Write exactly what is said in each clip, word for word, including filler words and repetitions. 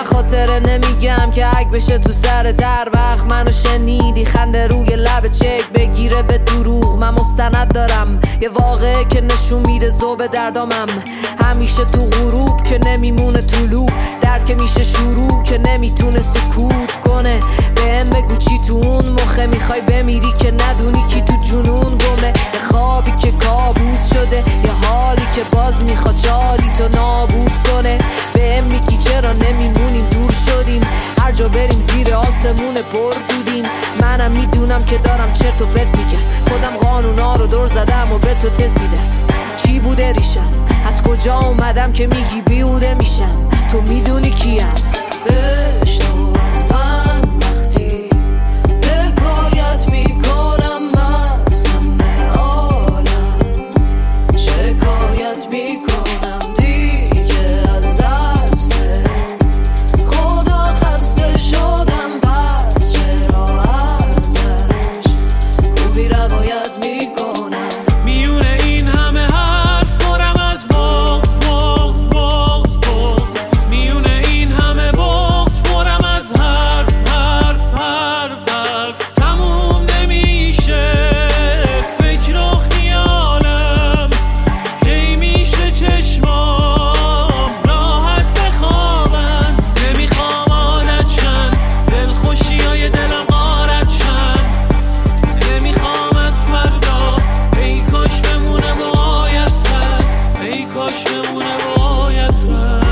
من خاطره نمیگم که اگه بشه تو سر در وقت منو شنیدی خنده روی لبت شک بگیره به دروغ. من مستند دارم یه واقعه که نشون میده ذوب دردامم همیشه تو غروب که نمیمونه طلوع، درد که میشه شروع که نمیتونه سکوت کنه. بهم بگو چی تو اون مخه میخوای بمیری که ندونی کی تو جنون گمه. یه خوابی که کابوس شده، یه حالی که باز میخواد شادی تو نابود کنه. بهم میگی چرا نمیمونیم دور شدیم، هر جا بریم زیر آسمون پر دودیم. منم میدونم که دارم چرت و پرت میگم، خودم قانونا رو دور زدم و به تو تز میدم. چی بوده ریشم، از کجا اومدم که میگی بیهوده میشم. تو میدونی کیم. بشنو از من وقتی حکایت میکنم از همه عالم، شکایت میکنم دیگه از دست خدا خسته شدم. پس چرا ازش خوبی روایت میکنم. میونه این همه حرف پرم از بغض بغض بغض بغض، میونه این همه بغض پرم از حرف حرف حرف حرف. تموم نمیشه فکر و خیالم، کی میشه چشمام راحت بخوابن. نمیخوام عادت شن دلخوشی های دلم غارت شن، نمیخوام از فردا ای کاش بمونه وای از رد، ای کاش بمونه وای از رد.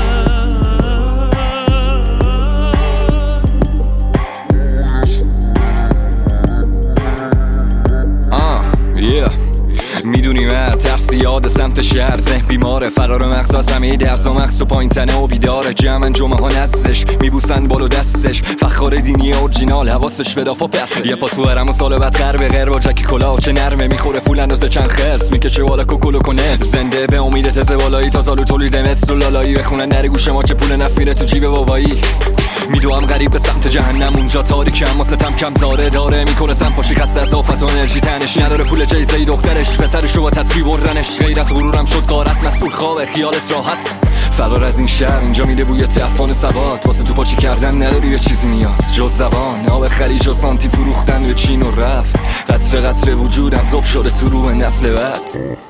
آه yeah. میدونی من ترس یاد سمت شهر، ذهن بیماره، فرار مغز از همه درس و مغز و پایین تنه و بیداره. جمعن جمعه ها نستش میبوسن بالو دستش، فخار دینی اورجینال حواسش به داف و پرته. یه پا تو هرم و سال بعد غر به غر با جکی کلاه چه نرمه، میخوره فول اندازه چند خرس میکشه والا کوکولو کنه. زنده به امید تزه والایی تا سالو تولید مثل و لالایی، بخونن نره گوش ما که پول نفت میره تو جیب بابایی. میدوام غریب به سمت جهنم اونجا تاریکم، اما ستم کم زاره داره میکنه سم پاشی خسته از آفت و انرژی تنش نداره. پول جایزه دخترش پسرشو با تصویر بردنش، غیر از غرورم شد غارت مسئول خواب خیالت راحت. فرار از این شهر اینجا میده بوی تعفن سواد، واسه تو پاچی کردن نداری به چیزی نیاز جز زبان. آب خلیج و سانتی فروختن به چین و رفت، قطره قطره وجودم ذوب شده تو روح نسل بعد.